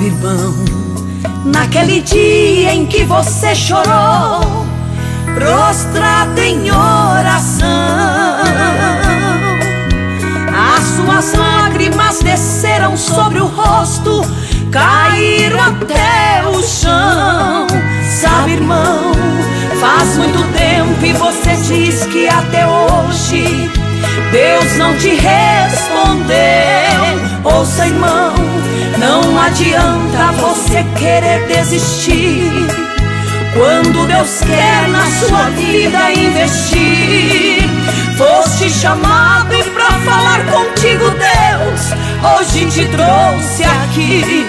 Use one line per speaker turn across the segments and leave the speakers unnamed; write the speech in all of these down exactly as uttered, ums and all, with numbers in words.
Sabe, irmão, naquele dia em que você chorou, prostrado em oração, as suas lágrimas desceram sobre o rosto, caíram até o chão. Sabe, irmão, faz muito tempo e você diz que até hoje Deus não te respondeu. Ouça, irmão, não adianta você querer desistir quando Deus quer na sua vida investir. Foste chamado e pra falar contigo Deus hoje te trouxe aqui.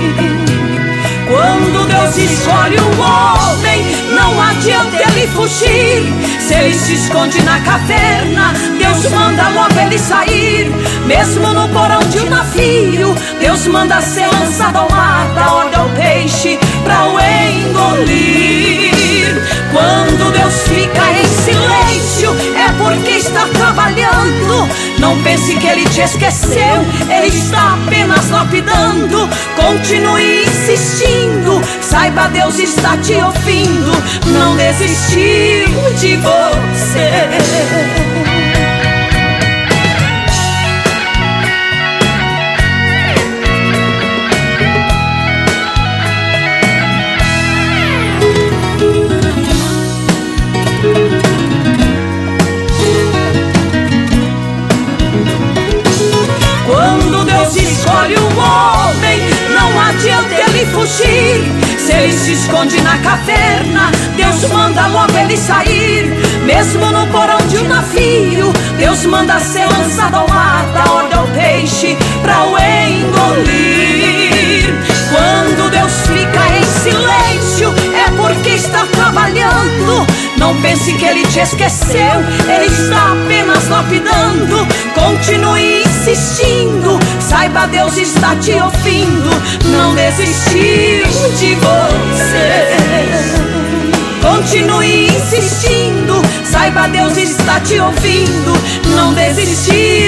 Quando Deus escolhe um homem, não adianta ele fugir. Se ele se esconde na caverna, Deus manda logo ele sair. Mesmo no porão de um navio, Deus manda ser lançado ao mar, dá ordem ao peixe pra o engolir. Quando Deus fica em silêncio, é porque está trabalhando. Não pense que ele te esqueceu, ele está apenas lapidando. Continue insistindo, saiba, Deus está te ouvindo. Não desistiu de você. Escolhe um homem, não adianta ele fugir. Se ele se esconde na caverna, Deus manda logo ele sair. Mesmo no porão de um navio, Deus manda ser lançado ao mar, dá ordem ao peixe pra o engolir. Quando Deus fica em silêncio, é porque está trabalhando. Não pense que ele te esqueceu, ele está apenas lapidando. Continue insistindo, saiba, Deus está te ouvindo. Não desistiu de você. Continue insistindo, saiba, Deus está te ouvindo. Não desistiu